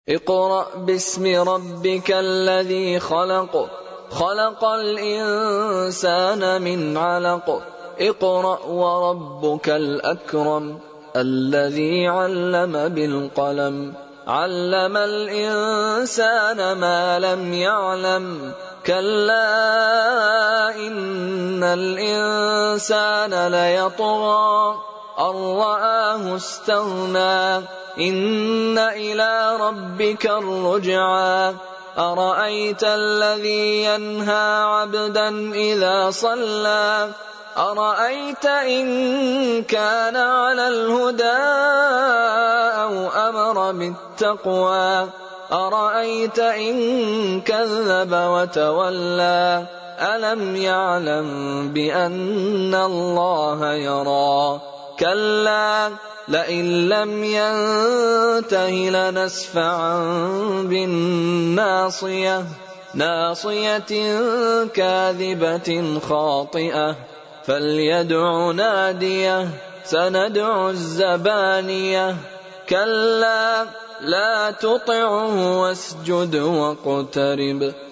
اقرأ باسم ربك الذي خلق خلق الإنسان من علق اقرأ وربك الأكرم الذي علم بالقلم علم الإنسان ما لم يعلم كلا إن الإنسان ليطغى أن رآه استغنى إن إلى ربك الرجعى أرأيت الذي ينهى عبدا إذا صلى أرأيت إن كان على الهدى أو أمر بالتقوى أرأيت إن كذب وتولى ألم يعلم بأن الله يرى كلا لئن لم ينته لنسفعا بالناصية ناصية كاذبة خاطئة فليدع ناديه سندع الزبانية كلا لا تطعه واسجد واقترب